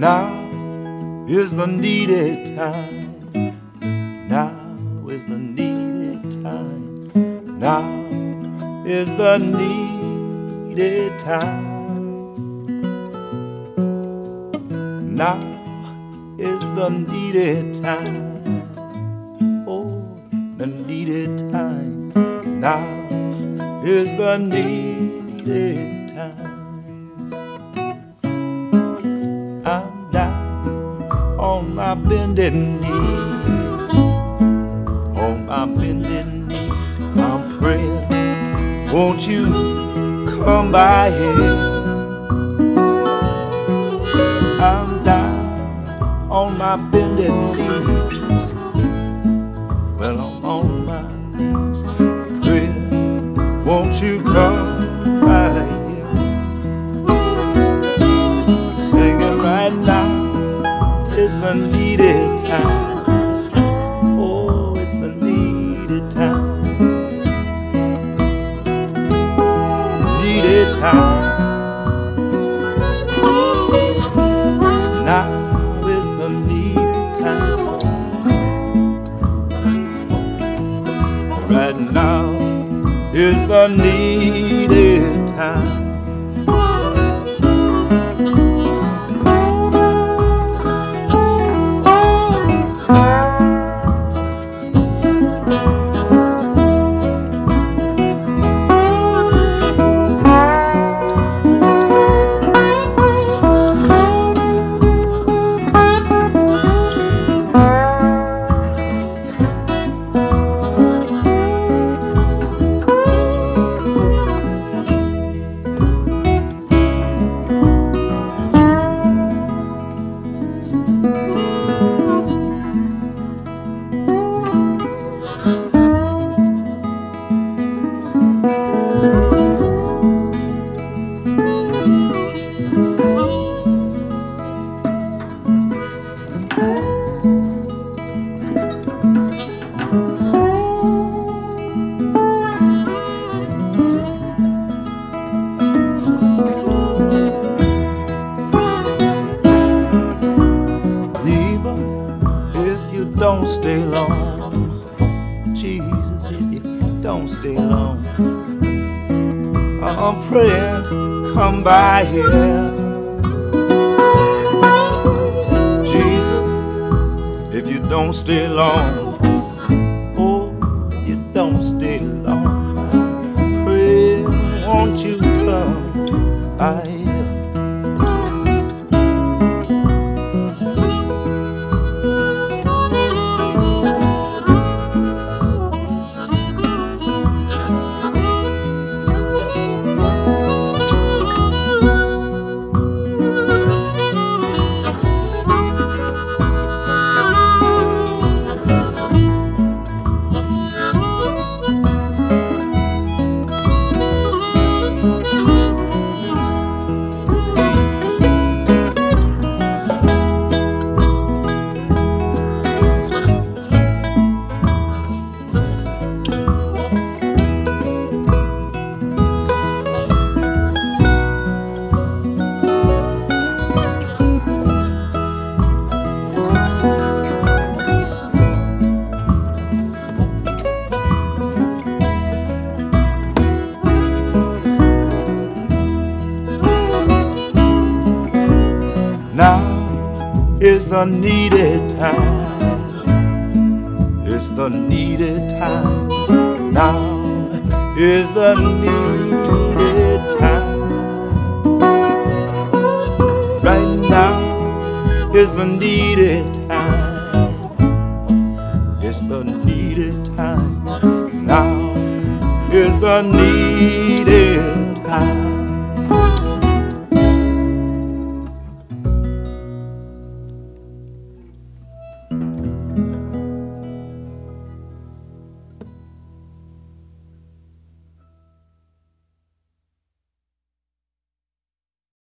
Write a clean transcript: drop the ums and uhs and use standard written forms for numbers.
Now is the needed time. Now is the needed time. Now is the needed time. Now is the needed time. Oh, the needed time. Now is the needed time. I'm down on my bended knees, on my bended knees. I'm praying, won't you come by here? I'm down on my bended knees. Well, I'm on my knees praying, won't you come by here? Singing right now is the needed time. Oh, it's the needed time. Needed time. Now is the needed time. Right now is the needed time. Don't stay long, Jesus, if you don't stay long, I'm praying, come by here. Jesus, if you don't stay long, oh, you don't stay long, pray, won't you come by here? Now is the needed time. It's the needed time. Now is the needed time. Right now is the needed time. It's the needed time. Now is the needed